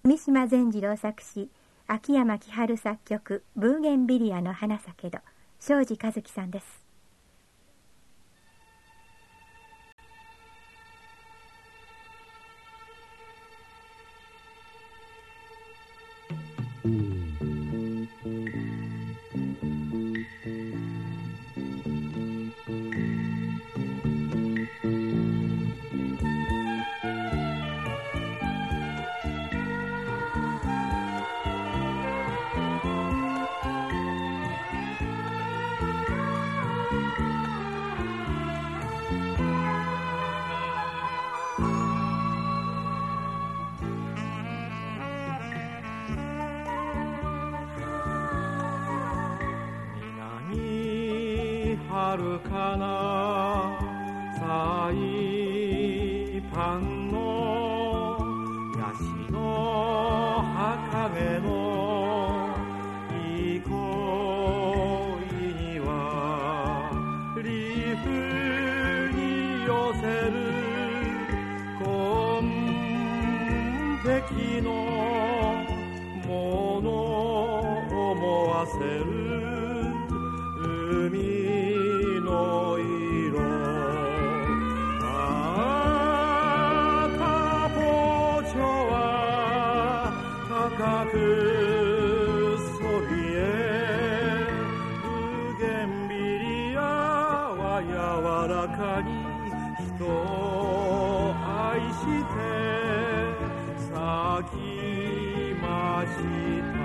三島善次郎作詞、秋山喜春作曲、ブーゲンビリアの花咲けど、庄司一樹さんです。 遥かなサイパンのヤシの葉陰の憩いにはリーフに寄せる紺碧のものを思わせる海の色、赤ポチョは高くそびえ、ブーゲンビリアは柔らかに人を愛して咲きました。